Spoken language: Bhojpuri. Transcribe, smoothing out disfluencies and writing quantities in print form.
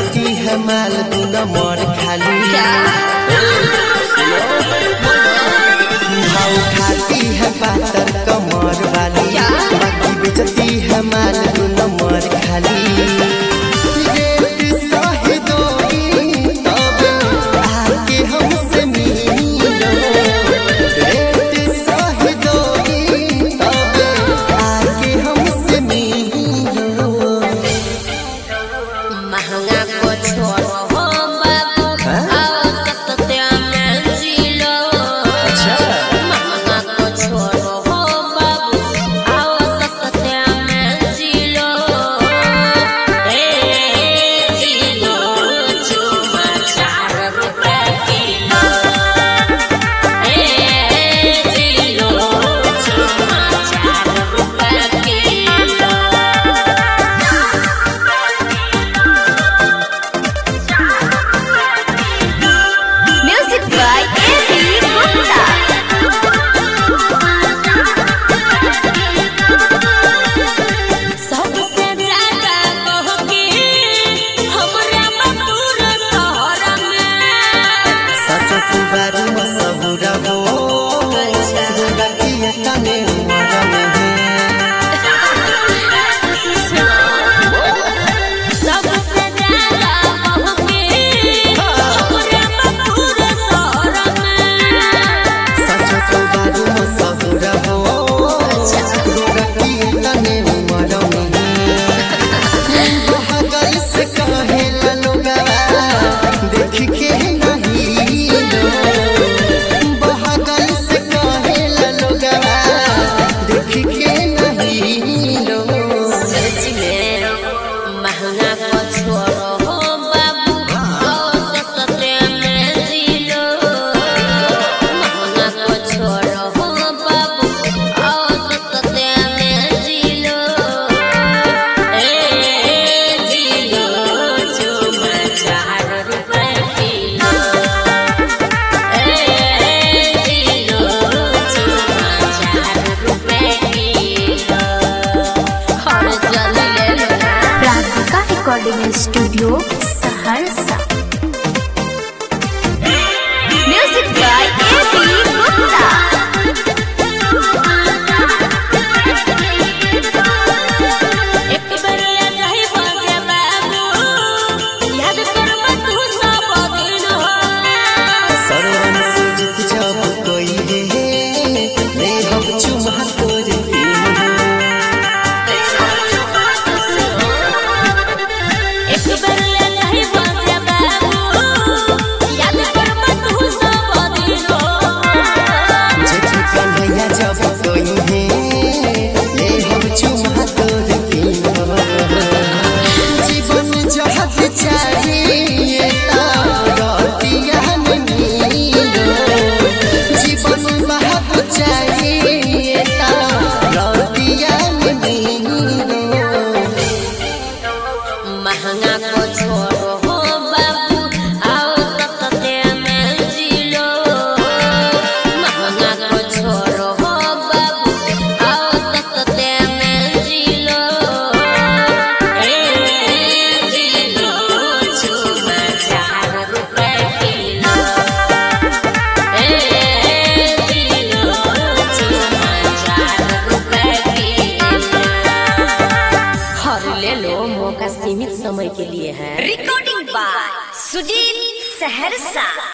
बेचती है माल दूना मोर खाली भाव खाती है पातर कमर वाली बाकी बेचती है माल दूना मोर खाली studio Saharsa music by A B Gupta एक बार आ जाई बाजे बाबू याद कर मत तू सब दिन हो सरवन सुजित जब कोई है ले हम चुमा तोर महंगा को छोड़ो हो बाबू आओ सस्ते में जी लो महंगा को छोड़ो हो बाबू आओ सस्ते में जी लो जी लो चुमा 4 रुपए किलो जी लो चुमा 4 रुपए किलो हर ले लो मौका सीमित समय के लिए है। Recording by Sujeet Saharsa.